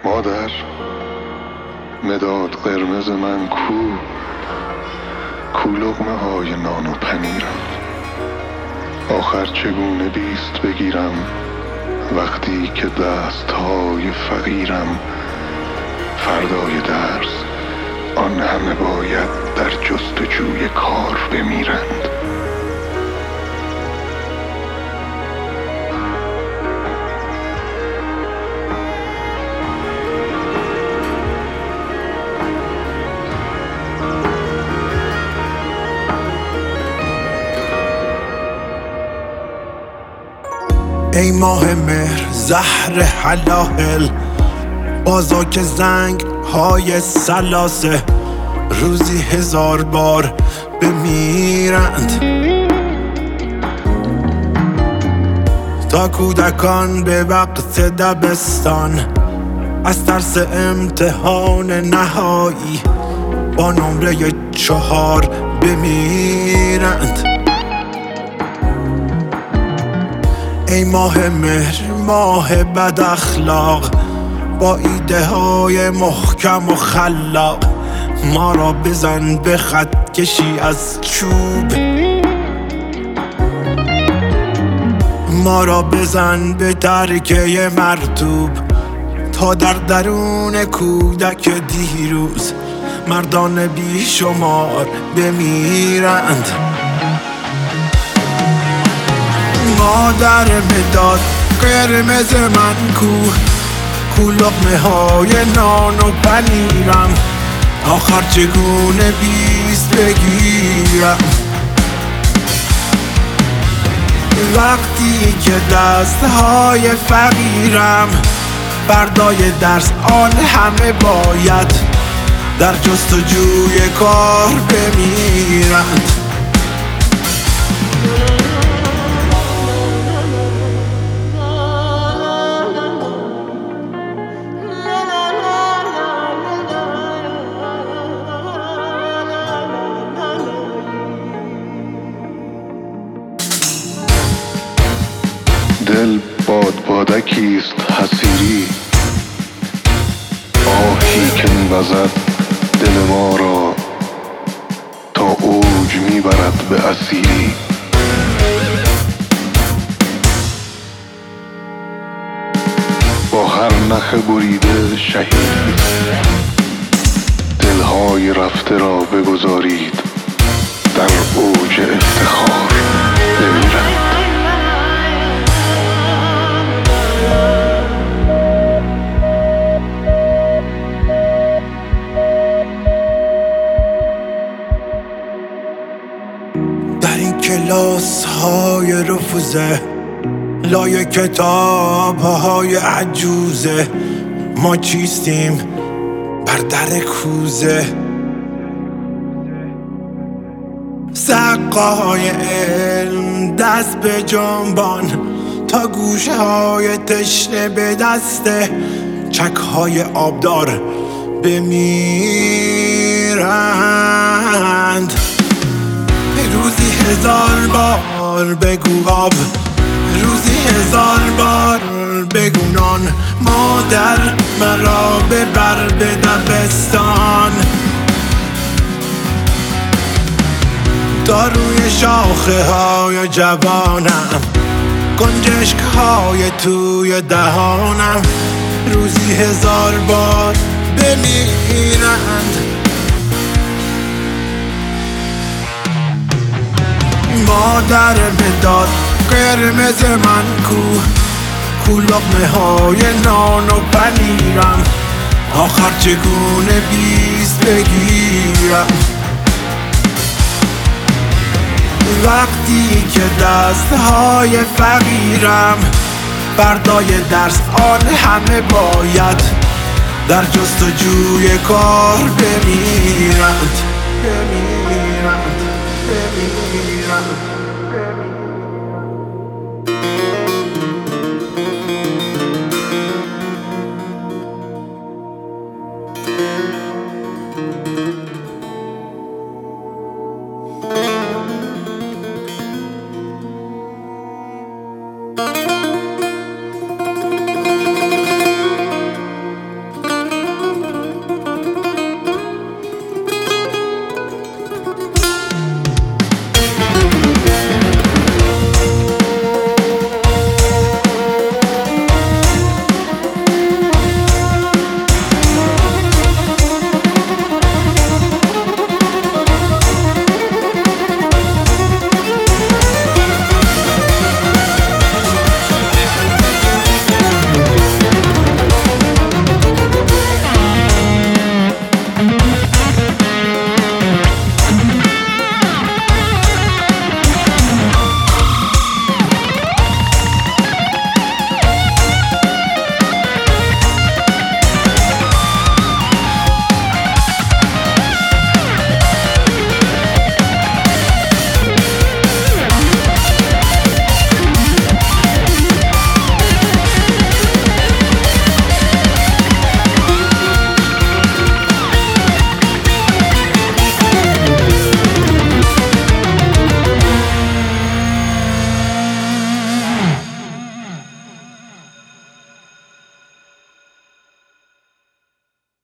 مادر، مداد قرمز من کو لقمه های نان و پنیرم. آخر چگونه بیست بگیرم وقتی که دست های فقیرم. فردای درس آن همه باید در جستجوی کار بمیرند. ای ماه مهر زهر حلاهل، بازا که زنگ های سلاسه روزی 1000 بار بمیرند. تا کودکان به وقت دبستان از ترس امتحان نهایی با نمره 4 بمیرند. ای ماه مهر ماه بد اخلاق، با ایده های محکم و خلاق ما را بزن به خط کشی از چوب. ما را بزن به ترکه مرطوب تا در درون کودک دیروز مردان بیشمار بمیرند. مادر مداد قرمز من کو لقمه های نان و پنیرم. آخر چگونه بیست بگیرم وقتی که دست های فقیرم. فردای درس آن همه باید در جستجوی کار بمیرند. دل بادکیست حسیری، آهی که می‌وزد دل ما را تا اوج میبرد به اسیری. با هر نخ بریده شهید دلهای رفته را بگذارید در اوج افتخار بمیرند. در این کلاس های رفوزه لای کتاب های عجوزه ما چیستیم بر در کوزه. سقاهای علم دست به جنبان تا گوشه های تشنه به دسته چک های آبدار بمیرند. روزی 1000 بار بگو آب، روزی 1000 بار بگو نان. مادر مرا ببر به دبستان تا روی شاخه های جوانم گنجشک های توی دهانم روزی 1000 بار بمیرند. مادر مداد قرمز من کو لقمه های نان و پنیرم. آخر چگونه بیست بگیرم وقتی که دست های فقیرم. فردای درس آن همه باید در جستجوی کار بمیرند.